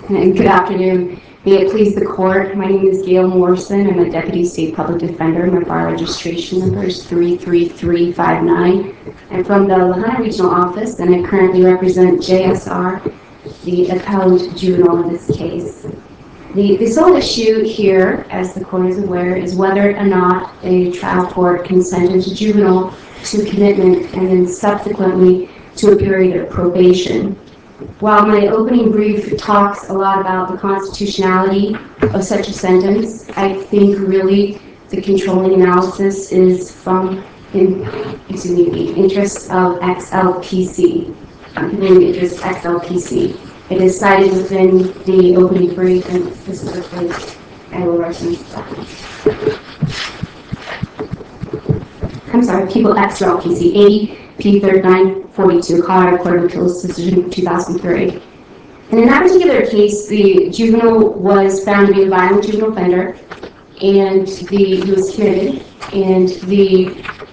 And good afternoon. May it please the court, my name is Gail Morrison. I'm a Deputy State Public Defender. My bar registration number is 33359. I'm from the Lahaina Regional Office, and I currently represent JSR, the appellant juvenile in this case. The sole issue here, as the court is aware, is whether or not a trial court can sentence a juvenile to commitment and then subsequently to a period of probation. While my opening brief talks a lot about the constitutionality of such a sentence, I think really the controlling analysis is from the interests of XLPC. The interest of XLPC. It is cited within the opening brief, and specifically, I will reference that. I'm sorry, People XLPC 80P3942, Colorado Court of Appeals decision 2003. And in that particular case, the juvenile was found to be a violent juvenile offender, and he was committed, and the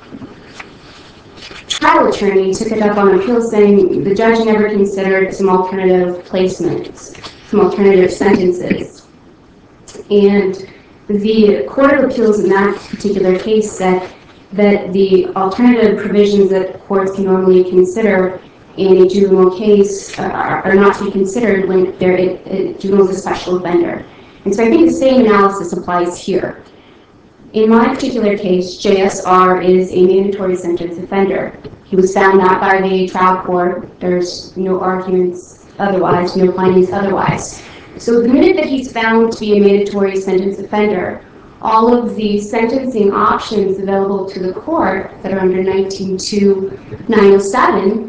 trial attorney took it up on appeal, saying the judge never considered some alternative placements, some alternative sentences. And the Court of Appeals in that particular case said that the alternative provisions that courts can normally consider in a juvenile case are not to be considered when a juvenile is a special offender. And so I think the same analysis applies here. In my particular case, JSR is a mandatory sentence offender. He was found not by the trial court. There's no arguments otherwise, no findings otherwise. So the minute that he's found to be a mandatory sentence offender, all of the sentencing options available to the court that are under 19.2.907,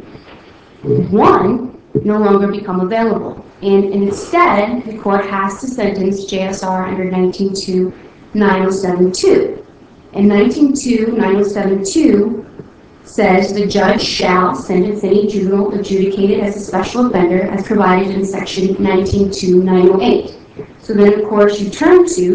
one, no longer become available. And instead, the court has to sentence JSR under 19.2.907.2. And 19.2.907.2 says the judge shall sentence any juvenile adjudicated as a special offender as provided in section 19.2.908. So then, of course, you turn to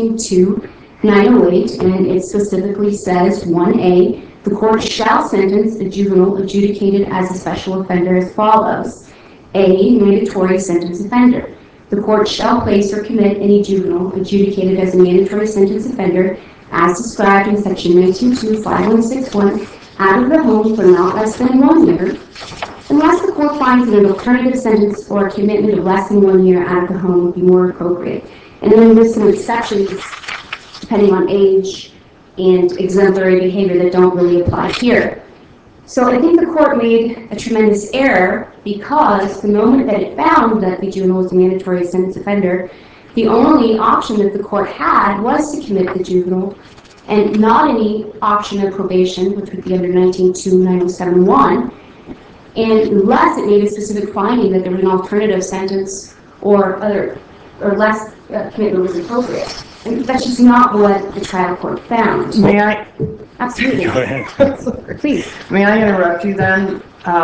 19.2.908, and it specifically says 1A, the court shall sentence a juvenile adjudicated as a special offender as follows. A, mandatory sentence offender. The court shall place or commit any juvenile adjudicated as a mandatory sentence offender as described in section 19.2.5161 out of the home for not less than 1 year, unless the court finds that an alternative sentence or commitment of less than 1 year out of the home would be more appropriate. And then there's some exceptions depending on age and exemplary behavior that don't really apply here. So I think the court made a tremendous error because the moment that it found that the juvenile was a mandatory sentence offender, the only option that the court had was to commit the juvenile and not any option of probation, which would be under 19.2.907.1, unless it made a specific finding that there was an alternative sentence or less commitment was appropriate. And that's just not what the trial court found. May I? Absolutely. Go ahead. Please. May I interrupt you then?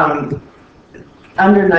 Under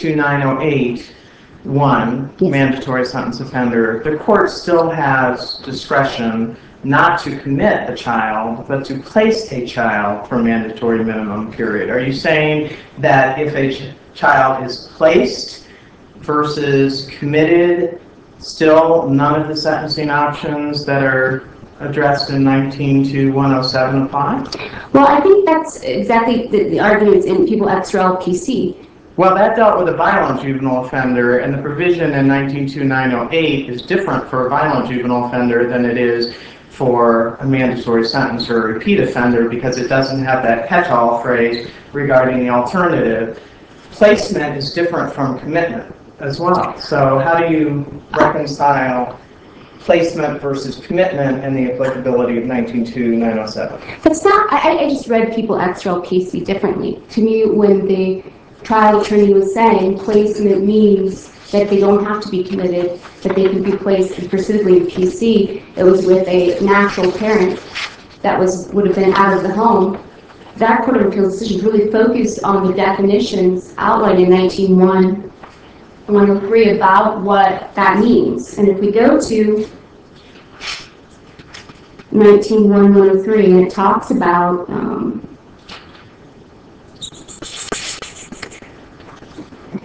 19.2.908.1, Yes. Mandatory sentence offender, the court still has discretion not to commit a child, but to place a child for a mandatory minimum period. Are you saying that if a child is placed versus committed, still none of the sentencing options that are addressed in 19.2.107 apply? Well, I think that's exactly the arguments in People XLPC. Well, that dealt with a violent juvenile offender, and the provision in 19.2.908 is different for a violent juvenile offender than it is for a mandatory sentence or a repeat offender because it doesn't have that catch-all phrase regarding the alternative. Placement is different from commitment as well. So how do you reconcile placement versus commitment and the applicability of 19.2.907? That's not, I just read People XLPC differently. To me, when the trial attorney was saying placement means that they don't have to be committed, that they can be placed, and specifically in PC, it was with a natural parent that would have been out of the home. That Court of Appeals decision really focused on the definitions outlined in 19.103 about what that means. And if we go to 19.103, and it talks about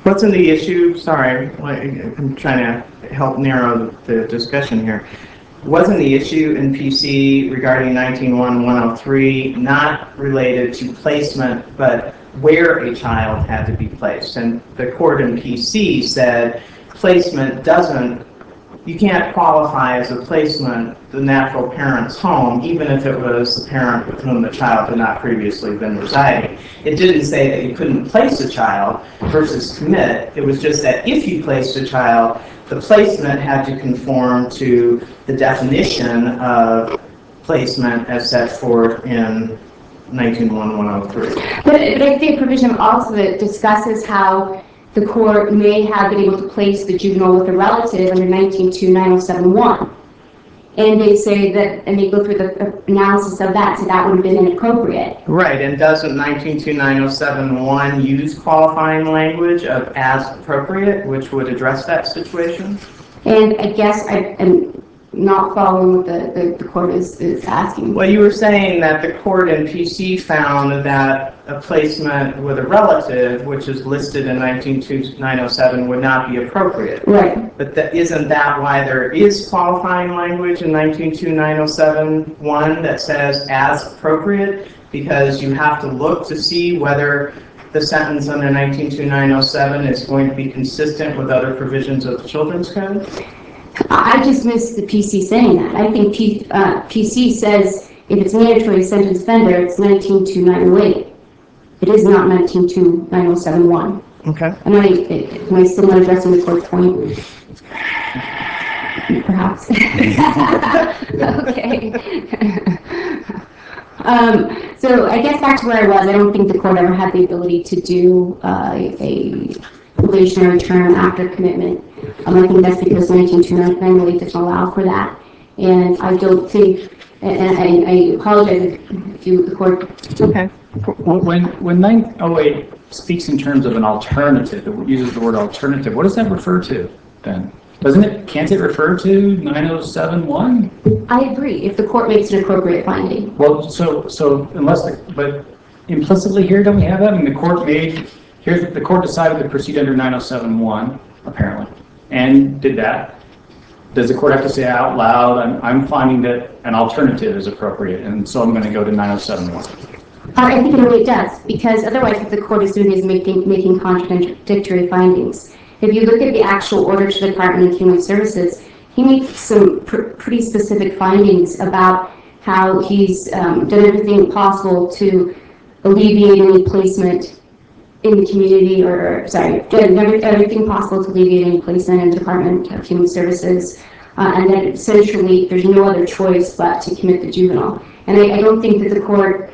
Wasn't the issue, sorry, I'm trying to help narrow the discussion here. Wasn't the issue in PC regarding 19-1-103 not related to placement, but where a child had to be placed? And the court in PC said placement doesn't, you can't qualify as a placement the natural parent's home, even if it was the parent with whom the child had not previously been residing. It didn't say that you couldn't place a child versus commit. It was just that if you placed a child, the placement had to conform to the definition of placement as set forth in 19-1-103. But I think provision also that discusses how the court may have been able to place the juvenile with a relative under 19-2-9071. And they say that, and they go through the analysis of that, so that would have been inappropriate. Right, and doesn't 19-2-9071 use qualifying language of as appropriate, which would address that situation? And I guess I'm not following what the court is asking. Well, you were saying that the court in PC found that a placement with a relative, which is listed in 19-2-907, would not be appropriate. Right. But isn't that why there is qualifying language in 19-2-907-1 that says as appropriate? Because you have to look to see whether the sentence under 19-2-907 is going to be consistent with other provisions of the Children's Code? I just missed the PC saying that. I think PC says if it's mandatory sentence offender, it's 19-2-908. It is not 19-2-9071. Okay. Am I still not addressing the court's point? Perhaps. Okay. So I guess back to where I was. I don't think the court ever had the ability to do a probationary term after commitment. I think that's because 19-2-908 doesn't allow for that. And I don't think, and I apologize if the court. Okay. When 908 speaks in terms of an alternative, it uses the word alternative, what does that refer to then? Can't it refer to 907-1? I agree, if the court makes an appropriate finding. Well, but implicitly here, don't we have that? I mean, the court decided to proceed under 907-1, apparently, and did that. Does the court have to say out loud, I'm finding that an alternative is appropriate, and so I'm going to go to 907-1? I think in a way it does, because otherwise what the court is doing is making contradictory findings. If you look at the actual order to the Department of Human Services, he makes some pretty specific findings about how he's done everything possible to alleviate any placement in the community, done everything possible to alleviate any placement in the Department of Human Services, and that essentially there's no other choice but to commit the juvenile. And I don't think that the court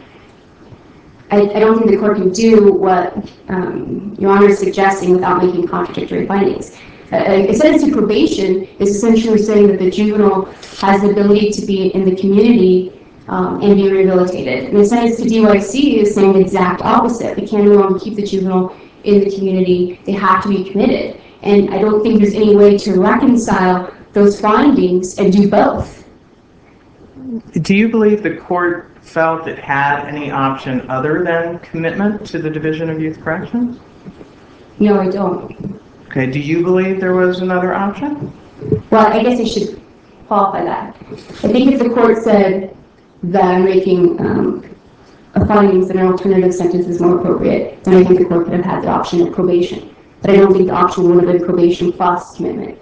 can do what Your Honor is suggesting without making contradictory findings. A sentence to probation is essentially saying that the juvenile has the ability to be in the community and be rehabilitated. And a sentence to DYC is saying the exact opposite. We can't no longer keep the juvenile in the community. They have to be committed. And I don't think there's any way to reconcile those findings and do both. Do you believe the court felt it had any option other than commitment to the Division of Youth Corrections? No, I don't. Okay, do you believe there was another option? Well, I guess I should qualify that. I think if the court said that I'm making findings that an alternative sentence is more appropriate, then I think the court could have had the option of probation. But I don't think the option would have been probation plus commitment.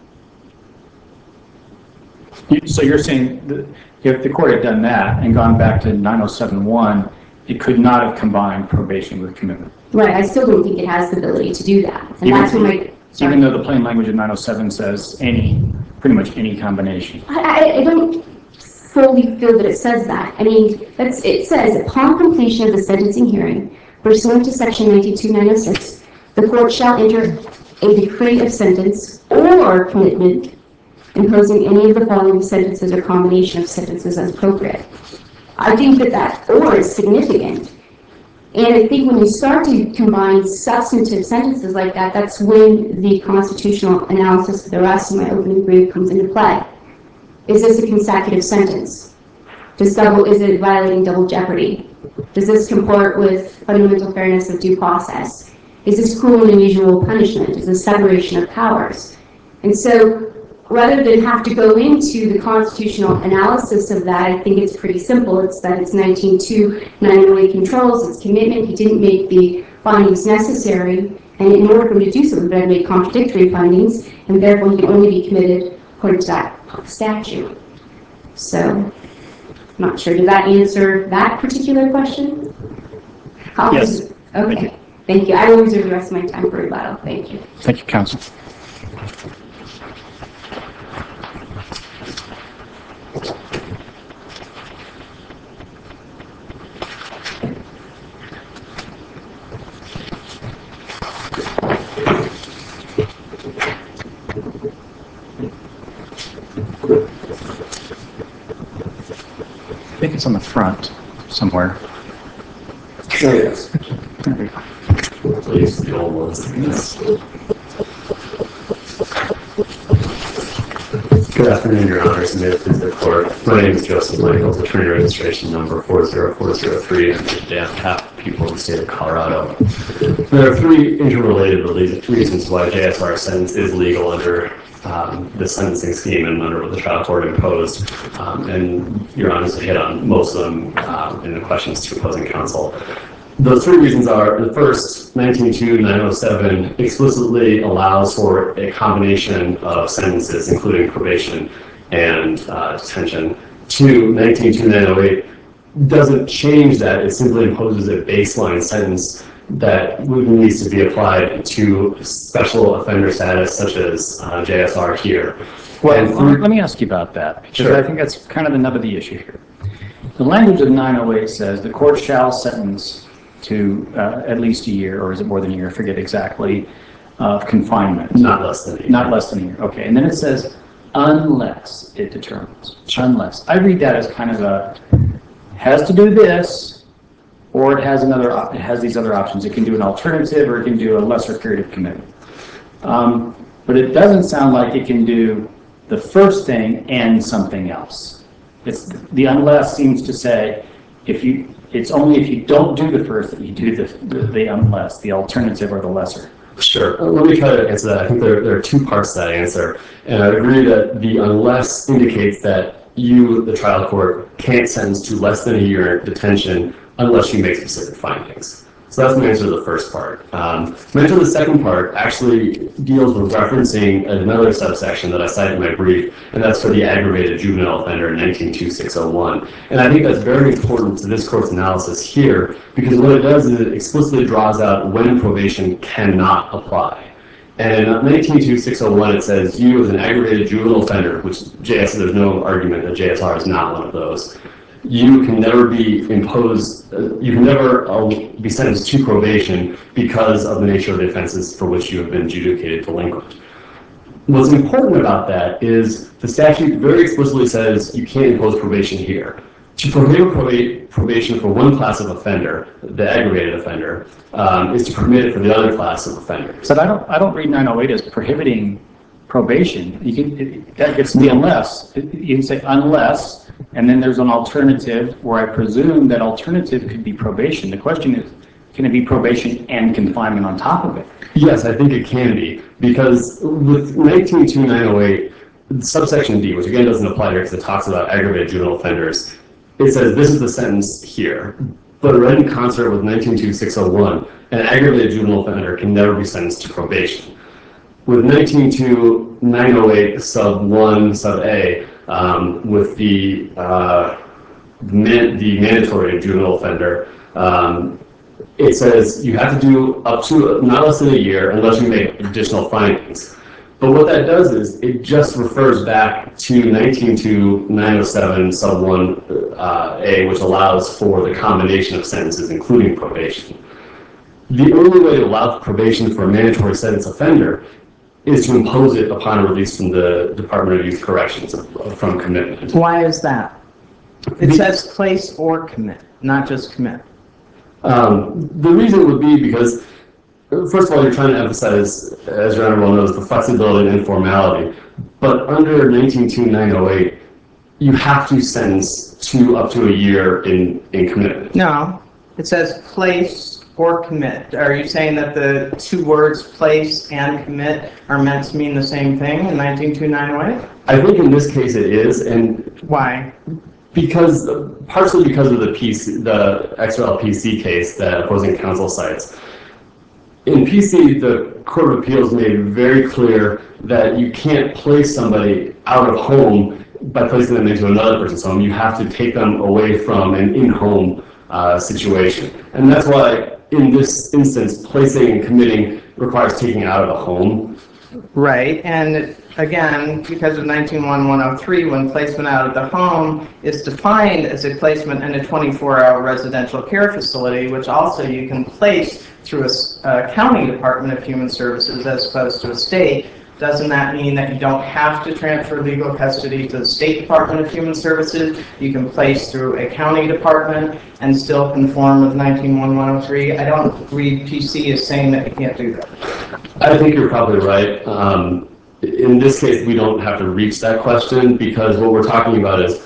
So you're saying that if the court had done that and gone back to 907-1, it could not have combined probation with commitment? Right, I still don't think it has the ability to do that. And that's where even though the plain language of 907 says pretty much any combination. I don't fully feel that it says that. I mean, it says, upon completion of the sentencing hearing, pursuant to section 92-906, the court shall enter a decree of sentence or commitment imposing any of the following sentences or combination of sentences as appropriate. I think that or is significant. And I think when you start to combine substantive sentences like that, that's when the constitutional analysis of the rest of my opening brief comes into play. Is this a consecutive sentence? Is it violating double jeopardy? Does this comport with fundamental fairness of due process? Is this cruel and unusual punishment? Is this separation of powers? And so rather than have to go into the constitutional analysis of that, I think it's pretty simple. It's that it's 19.2, 908 controls, it's commitment. He didn't make the findings necessary, and in order for him to do so, he would have made contradictory findings, and therefore he can only be committed according to that statute. So, I'm not sure. Did that answer that particular question? Yes. Okay. Thank you. I will reserve the rest of my time for rebuttal. Thank you. Thank you, counsel. I think it's on the front somewhere. Oh, yes. There we go. Please, the old ones. Good afternoon, Your Honors, and may it please the Court. My name is Joseph Michaels, attorney registration number 40403, and I'm on behalf of people in the state of Colorado. There are three interrelated reasons why JSR sentence is legal under the sentencing scheme and under what the trial court imposed, and Your Honors hit on most of them in the questions to opposing counsel. Those three reasons are, the first, 19.2.907 explicitly allows for a combination of sentences, including probation and detention. Two, 19.2.908 doesn't change that. It simply imposes a baseline sentence that needs to be applied to special offender status, such as JSR here. Well, let me ask you about that, because Sure. I think that's kind of the nub of the issue here. The language of 908 says the court shall sentence to at least a year, or is it more than a year? I forget exactly, of confinement. Not less than a year. Not less than a year. Okay, and then it says unless it determines. Unless. I read that as kind of a has to do this, or it has these other options. It can do an alternative, or it can do a lesser period of commitment. But it doesn't sound like it can do the first thing and something else. The unless seems to say it's only if you don't do the first that you do the unless, the alternative or the lesser. Sure. Let me try to answer that. I think there are two parts to that answer. And I agree that the unless indicates that you, the trial court, can't sentence to less than a year detention unless you make specific findings. So that's my answer to the first part. My answer to the second part actually deals with referencing another subsection that I cited in my brief, and that's for the aggravated juvenile offender in 19.2.601. And I think that's very important to this court's analysis here, because what it does is it explicitly draws out when probation cannot apply. And in 19.2.601, it says you as an aggravated juvenile offender, which there's no argument that JSR is not one of those, you can never be you can never be sentenced to probation because of the nature of the offenses for which you have been adjudicated delinquent. What's important about that is the statute very explicitly says you can't impose probation here. To prohibit probation for one class of offender, the aggravated offender, is to permit it for the other class of offenders. But I don't read 908 as prohibiting probation. That gets the unless. You can say unless, and then there's an alternative where I presume that alternative could be probation. The question is, can it be probation and confinement on top of it? Yes, I think it can be, because with 19.2.908, subsection D, which again doesn't apply here because it talks about aggravated juvenile offenders, it says this is the sentence here. But read in concert with 19.2.601, an aggravated juvenile offender can never be sentenced to probation. With 19.2.908 sub 1 sub A, with the mandatory juvenile offender, it says you have to do up to not less than a year unless you make additional findings. But what that does is it just refers back to 19.2.907 sub 1 A, which allows for the combination of sentences, including probation. The only way to allow probation for a mandatory sentence offender is to impose it upon release from the Department of Youth Corrections from commitment. Why is that? It says place or commit, not just commit. The reason would be because, first of all, you're trying to emphasize, as your Honor well knows, the flexibility and informality. But under 19.2.908, you have to sentence to up to a year in commitment. No, it says place or commit. Are you saying that the two words place and commit are meant to mean the same thing in 192908? I think in this case it is, and Why? because partially because of the XRL PC case that opposing counsel cites. In PC, the Court of Appeals made very clear that you can't place somebody out of home by placing them into another person's home. You have to take them away from an in-home situation. And that's why, in this instance, placing and committing requires taking out of the home. Right, and again, because of 191103, when placement out of the home is defined as a placement in a 24-hour residential care facility, which also you can place through a county department of human services as opposed to a state, doesn't that mean that you don't have to transfer legal custody to the State Department of Human Services? You can place through a county department and still conform with 191103. I don't read PC as saying that you can't do that. I think you're probably right. In this case, we don't have to reach that question because what we're talking about is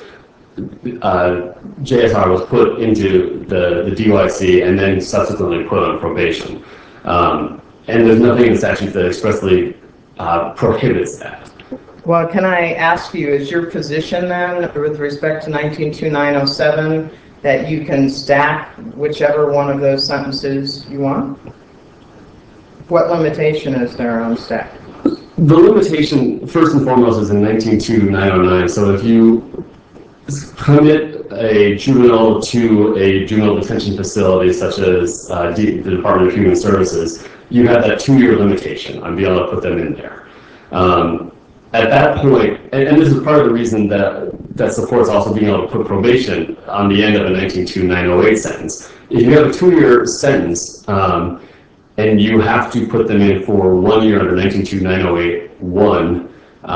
JSR was put into the DYC and then subsequently put on probation. And there's nothing in the statute that expressly prohibits that. Well, can I ask you, is your position then, with respect to 192907, that you can stack whichever one of those sentences you want? What limitation is there on stack? The limitation, first and foremost, is in 192909. So if you commit a juvenile to a juvenile detention facility, such as the Department of Human Services, you have that 2-year limitation on being able to put them in there. At that point, and this is part of the reason that supports also being able to put probation on the end of a 192908 sentence. If you have a 2-year sentence, and you have to put them in for 1 year under 192908-1,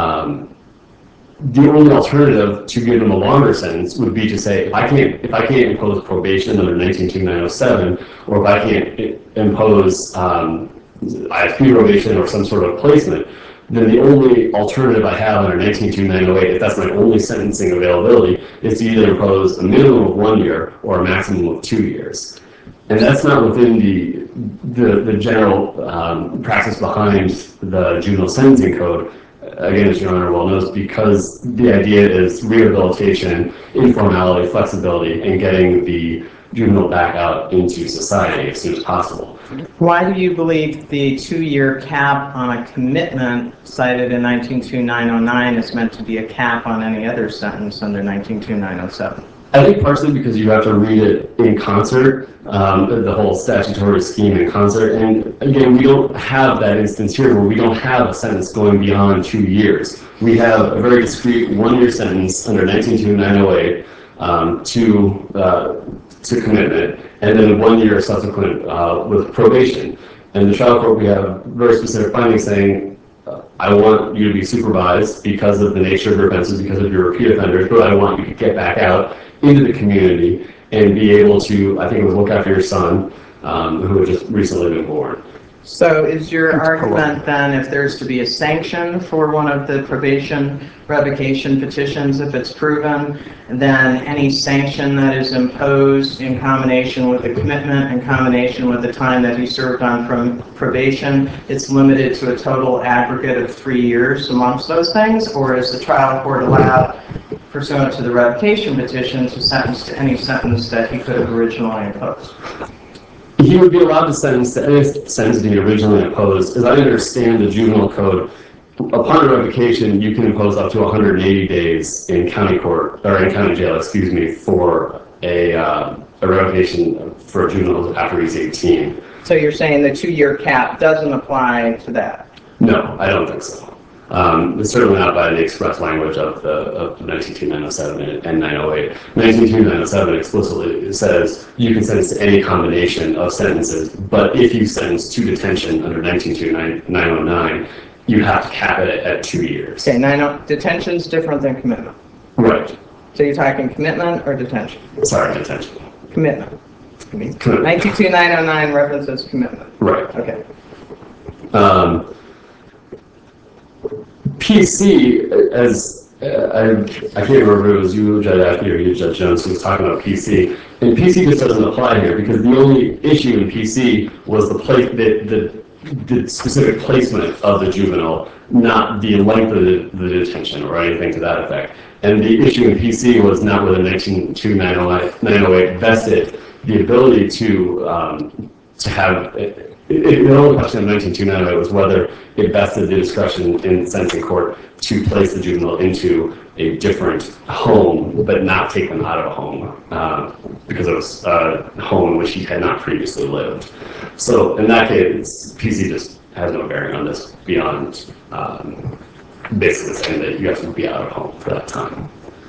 the only alternative to give them a longer sentence would be to say, if I can't impose probation under 192907, or if I can't impose ISP probation or some sort of placement, then the only alternative I have under 192908, if that's my only sentencing availability, is to either impose a minimum of 1 year or a maximum of 2 years. And that's not within the general practice behind the juvenile sentencing code. Again, as Your Honor well knows, because the idea is rehabilitation, informality, flexibility, and getting the juvenile back out into society as soon as possible. Why do you believe the 2-year cap on a commitment cited in 192909 is meant to be a cap on any other sentence under 192907? I think partially because you have to read it in concert, the whole statutory scheme in concert. And again, we don't have that instance here where we don't have a sentence going beyond 2 years. We have a very discrete 1-year sentence under 192908 to commitment, and then 1 year subsequent with probation. And in the trial court, we have very specific findings saying, I want you to be supervised because of the nature of your offenses, because of your repeat offenders, but I want you to get back out into the community and be able to, I think it was look after your son, who had just recently been born. So is your argument then, if there's to be a sanction for one of the probation revocation petitions, if it's proven, then any sanction that is imposed in combination with the commitment, in combination with the time that he served on probation, it's limited to a total aggregate of 3 years amongst those things? Or is the trial court allowed, pursuant to the revocation petition, to sentence to any sentence that he could have originally imposed? He would be allowed to sentence to any sentence he originally imposed. As I understand the juvenile code, upon revocation, you can impose up to 180 days in county court, or in county jail, excuse me, for a revocation for a juvenile after he's 18. So you're saying the 2-year cap doesn't apply to that? No, I don't think so. It's certainly not by the express language of 192.907 and 908. 192.907 explicitly says you can sentence to any combination of sentences, but if you sentence to detention under 192.909, you have to cap it at 2 years. Okay, detention's different than commitment. Right. So you're talking commitment or detention? Sorry, detention. Commitment. 192.909 references commitment. Right. Okay. PC, as I can't remember if it was you, Judge Ashby, or you, Judge Jones, who was talking about PC. And PC just doesn't apply here because the only issue in PC was the specific placement of the juvenile, not the length of the detention or anything to that effect. And the issue in PC was not whether 19.2.908 vested the ability to have. The only question of 19.2.908 was whether it vested the discretion in sentencing court to place the juvenile into a different home, but not take them out of a home because it was a home in which he had not previously lived. So in that case, PC just has no bearing on this beyond basically saying that you have to be out of home for that time.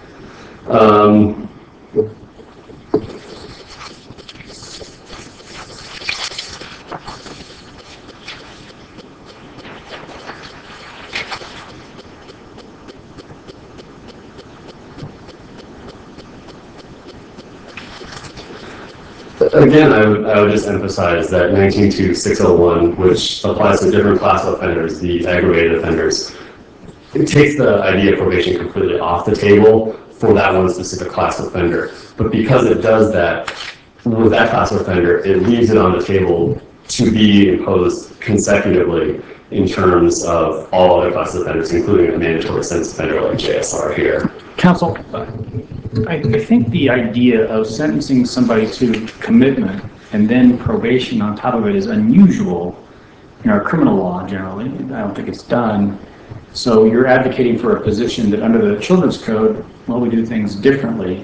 Again, I would just emphasize that 19.2.601, which applies to different class of offenders, the aggravated offenders, it takes the idea of probation completely off the table for that one specific class offender. But because it does that with that class offender, it leaves it on the table to be imposed consecutively in terms of all other classes of offenders, including a mandatory sentence offender like JSR here. Counsel, I think the idea of sentencing somebody to commitment and then probation on top of it is unusual in our criminal law generally. I don't think it's done. So you're advocating for a position that under the Children's Code, well, we do things differently.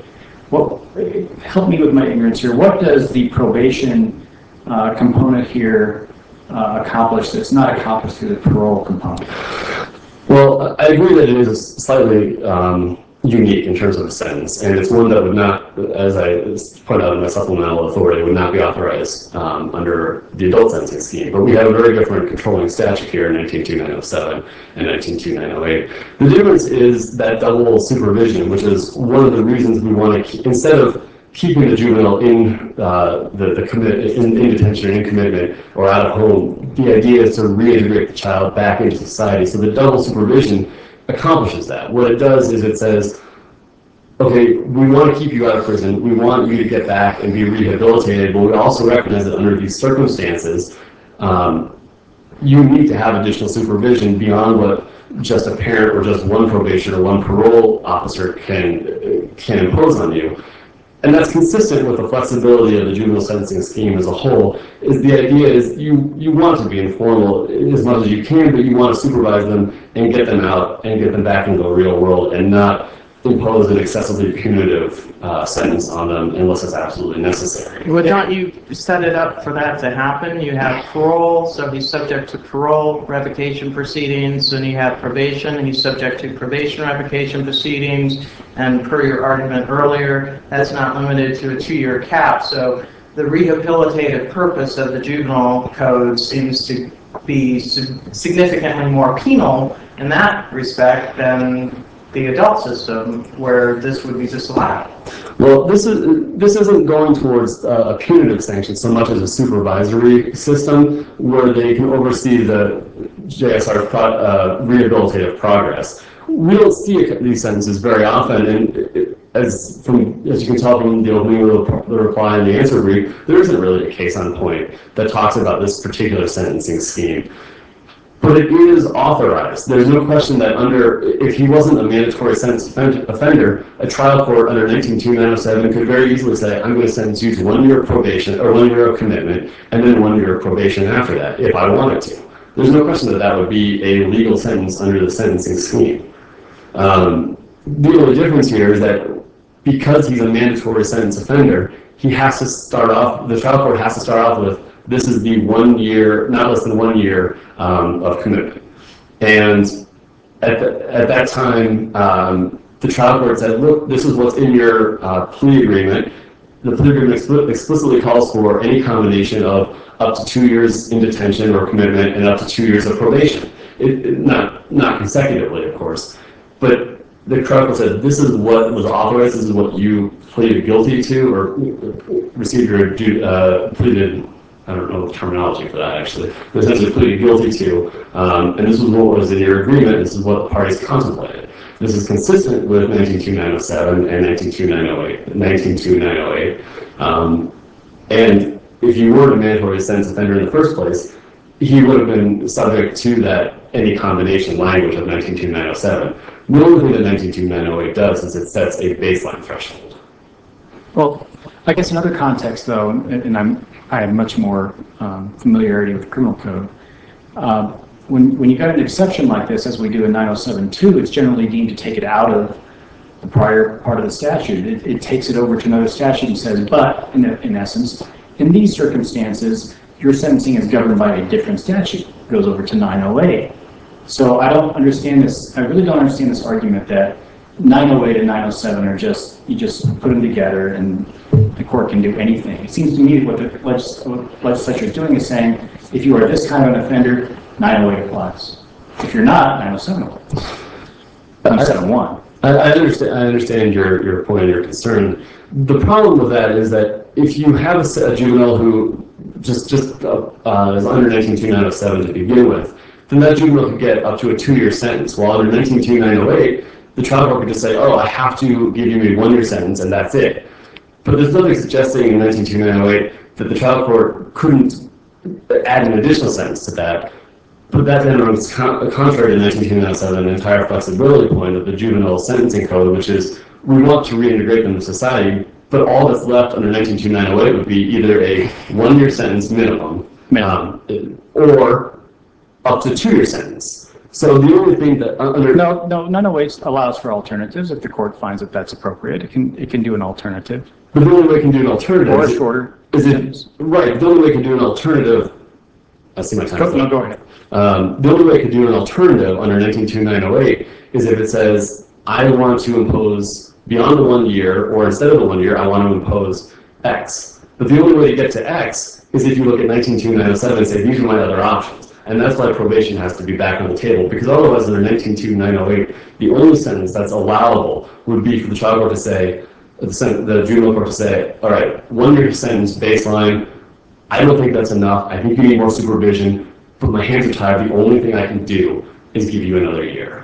Help me with my ignorance here. What does the probation component here accomplish that's not accomplished through the parole component? Well, I agree that it is slightly unique in terms of a sentence, and it's one that would not, as I pointed out in my supplemental authority, would not be authorized under the adult sentencing scheme. But we have a very different controlling statute here in 19.2.907 and 19.2.908. The difference is that double supervision, which is one of the reasons we want to, instead of keeping the juvenile in in detention, in commitment, or out of home, the idea is to reintegrate the child back into society. So the double supervision accomplishes that. What it does is it says, okay, we want to keep you out of prison, we want you to get back and be rehabilitated, but we also recognize that under these circumstances, you need to have additional supervision beyond what just a parent or just one probation or one parole officer can impose on you. And that's consistent with the flexibility of the juvenile sentencing scheme as a whole. Is the idea is you want to be informal as much as you can, but you want to supervise them and get them out and get them back into the real world and not impose an excessively punitive sentence on them unless it's absolutely necessary. Well, don't you set it up for that to happen? You have parole, so he's subject to parole revocation proceedings, and you have probation, he's subject to probation revocation proceedings, and per your argument earlier, that's not limited to a 2-year cap. So the rehabilitative purpose of the juvenile code seems to be significantly more penal in that respect than the adult system, where this would be disallowed. Well, this isn't going towards a punitive sanction so much as a supervisory system where they can oversee the JSR rehabilitative progress. We don't see these sentences very often, and as you can tell from the opening of the reply and the answer brief, there isn't really a case on point that talks about this particular sentencing scheme. But it is authorized. There's no question that if he wasn't a mandatory sentence offender, a trial court under 19.2.907 could very easily say, I'm going to sentence you to 1 year of probation or 1 year of commitment and then 1 year of probation after that, if I wanted to. There's no question that that would be a legal sentence under the sentencing scheme. The only difference here is that because he's a mandatory sentence offender, the trial court has to start off with, this is the 1 year, not less than 1 year of commitment. And at that time, the trial court said, look, this is what's in your plea agreement. The plea agreement explicitly calls for any combination of up to 2 years in detention or commitment and up to 2 years of probation. Not consecutively, of course. But the trial court said, this is what was authorized, this is what you pleaded guilty to or received your pleaded, I don't know the terminology for that actually, but essentially pleaded guilty to, and this was what was in your agreement, this is what the parties contemplated. This is consistent with 19.2.907 and 19.2.908. And if you were a mandatory sentence offender in the first place, he would have been subject to that any combination language of 192907. The only thing that 192908 does is it sets a baseline threshold. Well, I guess in other contexts, though, and I have much more familiarity with criminal code. When you got an exception like this, as we do in 907.2, it's generally deemed to take it out of the prior part of the statute. It takes it over to another statute and says, but in essence, in these circumstances, your sentencing is governed by a different statute. It goes over to 908. So I don't understand this. I really don't understand this argument that 908 and 907 are just, you just put them together and the court can do anything. It seems to me what the legislature is doing is saying, if you are this kind of an offender, 908 applies. If you're not, 907 applies. 971. I understand your point and your concern. The problem with that is that if you have a juvenile who just is under 192907 to begin with, then that juvenile could get up to a 2-year sentence. While under 192908, the trial court could just say, oh, I have to give you a 1-year sentence and that's it. But there's nothing suggesting in 192908 that the trial court couldn't add an additional sentence to that. But that then runs contrary to 192907, an entire flexibility point of the juvenile sentencing code, which is we want to reintegrate them into society, but all that's left under 192908 would be either a 1-year sentence minimum, or up to 2-year sentence. So the only thing that under... No, 908 allows for alternatives if the court finds that that's appropriate. It can do an alternative. But the only way it can do an alternative... Or a shorter sentence. Right, the only way it can do an alternative... I see my time. No, go ahead. The only way it could do an alternative under 192908 is if it says, I want to impose beyond the 1 year, or instead of the 1 year, I want to impose X. But the only way to get to X is if you look at 192907 and say, these are my other options. And that's why probation has to be back on the table, because otherwise under 192908, the only sentence that's allowable would be for the trial court to say, the juvenile court to say, all right, 1-year sentence baseline, I don't think that's enough. I think you need more supervision. But my hands are tied. The only thing I can do is give you another year.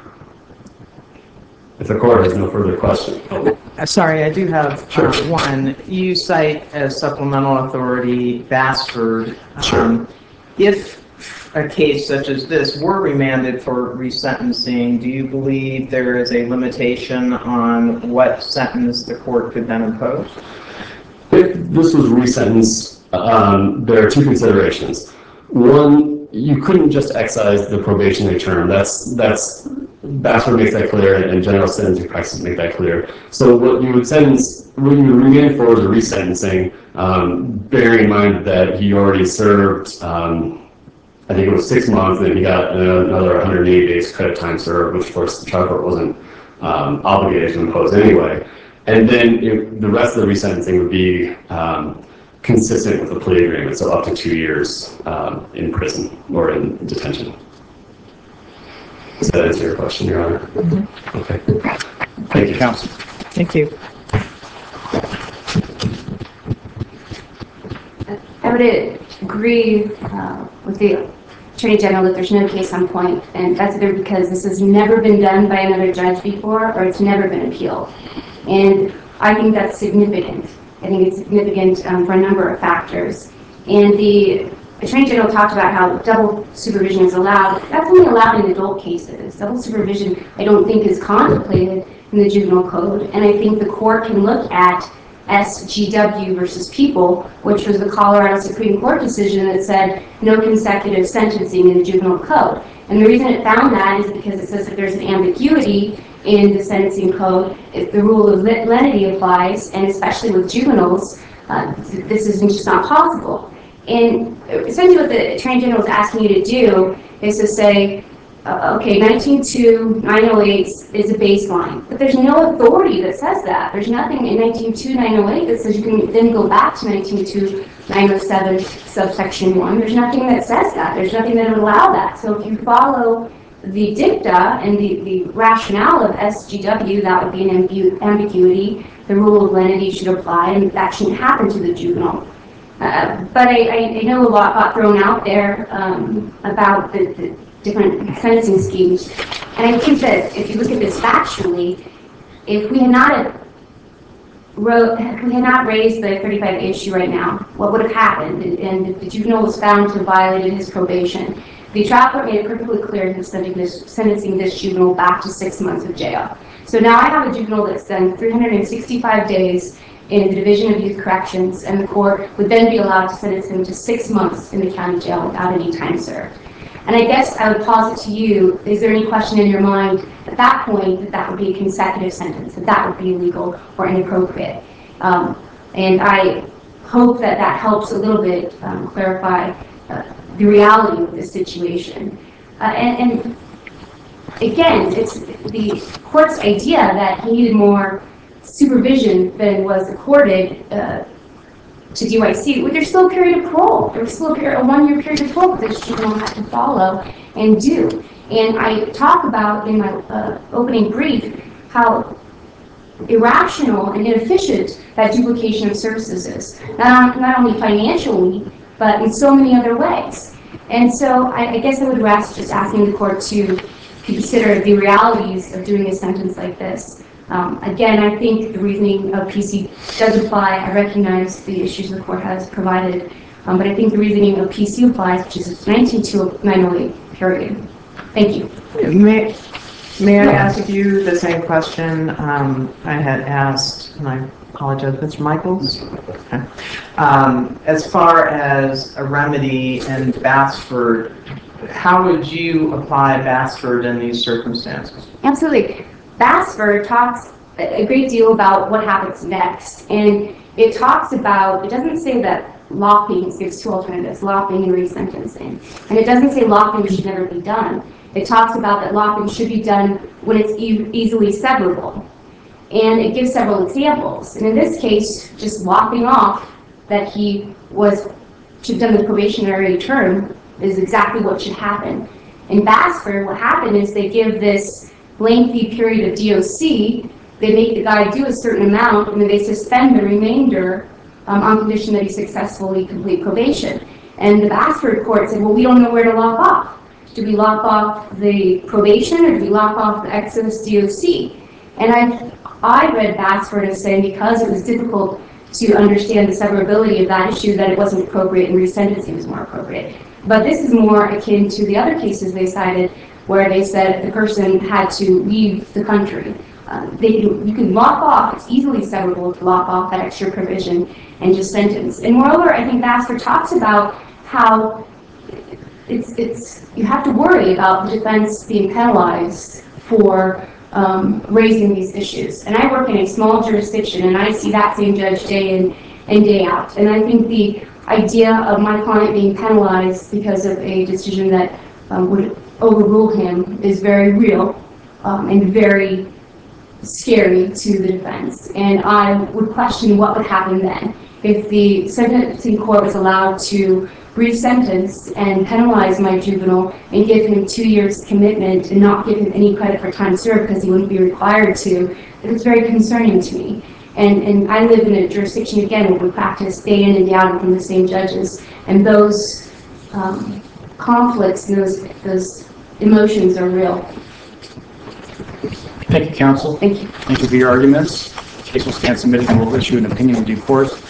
If the court has no further questions. Sorry, I do have one. You cite as supplemental authority Bassford. Sure. If a case such as this were remanded for resentencing, do you believe there is a limitation on what sentence the court could then impose? If this was resentenced, there are two considerations. One, you couldn't just excise the probationary term. Bassford makes that clear, and general sentencing practices make that clear. So what you would remand for is a resentencing, bearing in mind that he already served, I think it was 6 months, and then he got another 180 days credit time served, which of course the trial court wasn't obligated to impose anyway. And then the rest of the resentencing would be consistent with the plea agreement, so up to 2 years in prison or in detention. Does that answer your question, Your Honor? Mm-hmm. Okay. Thank you, counsel. Thank you. I would agree with the Attorney General that there's no case on point, and that's either because this has never been done by another judge before or it's never been appealed. And I think that's significant. I think it's significant for a number of factors. And the Attorney General talked about how double supervision is allowed. That's only allowed in adult cases. Double supervision, I don't think, is contemplated in the juvenile code. And I think the court can look at SGW versus People, which was the Colorado Supreme Court decision that said no consecutive sentencing in the juvenile code. And the reason it found that is because it says that there's an ambiguity in the sentencing code. If the rule of lenity applies, and especially with juveniles, this is just not possible. And essentially what the Attorney General is asking you to do is to say, okay, 19.2.908 is a baseline, but there's no authority that says that. There's nothing in 19.2.908 that says you can then go back to 19.2.907 subsection 1. There's nothing that says that. There's nothing that would allow that. So if you follow the dicta and the rationale of SGW, that would be an ambiguity. The rule of lenity should apply, and that shouldn't happen to the juvenile. But I know a lot got thrown out there about the different sentencing schemes. And I think that if you look at this factually, if we had not we had not raised the 35 issue right now, what would have happened? And the juvenile was found to have violated his probation. The trial court made it perfectly clear he was sentencing this juvenile back to 6 months of jail. So now I have a juvenile that's done 365 days in the Division of Youth Corrections, and the court would then be allowed to sentence him to 6 months in the county jail without any time served. And I guess I would pose it to you, is there any question in your mind at that point that that would be a consecutive sentence, that that would be illegal or inappropriate? And I hope that that helps a little bit clarify the reality of the situation. And again, it's the court's idea that he needed more supervision than was accorded to DYC. Well, there's still a period of parole. There was still a 1-year period of parole that this juvenile had to follow and do. And I talk about in my opening brief how irrational and inefficient that duplication of services is, not only financially, but in so many other ways. And so I guess I would rest just asking the court to consider the realities of doing a sentence like this. Again, I think the reasoning of PC does apply. I recognize the issues the court has provided, but I think the reasoning of PC applies, which is 19-908, period. Thank you. May I ask you the same question I had asked, and I apologize, Mr. Michaels? Okay. As far as a remedy in Bassford, how would you apply Bassford in these circumstances? Absolutely. Bassford talks a great deal about what happens next. And it talks about, it doesn't say that locking, it gives 2 alternatives, locking and resentencing. And it doesn't say locking should never be done. It talks about that locking should be done when it's easily severable. And it gives several examples. And in this case, just locking off that he should have done the probationary term is exactly what should happen. In Bassford, what happened is they give this lengthy period of DOC, they make the guy do a certain amount, and then they suspend the remainder on condition that he successfully complete probation. And the Bassford court said, well, we don't know where to lock off. Do we lock off the probation, or do we lock off the excess DOC? And I read Bassford as saying because it was difficult to understand the severability of that issue, that it wasn't appropriate and resentencing was more appropriate. But this is more akin to the other cases they cited, where they said the person had to leave the country. You can lock off, it's easily severable to lock off that extra provision and just sentence. And moreover, I think Bassford talks about how you have to worry about the defense being penalized for raising these issues. And I work in a small jurisdiction, and I see that same judge day in and day out. And I think the idea of my client being penalized because of a decision that would overrule him is very real and very scary to the defense. And I would question what would happen then if the sentencing court was allowed to re-sentence and penalize my juvenile and give him 2 years commitment and not give him any credit for time served because he wouldn't be required to. It's very concerning to me. And I live in a jurisdiction, again, where we practice day in and day out from the same judges, and those conflicts and those emotions are real. Thank you, counsel. Thank you. Thank you for your arguments. The case will stand submitted and we'll issue an opinion in due course.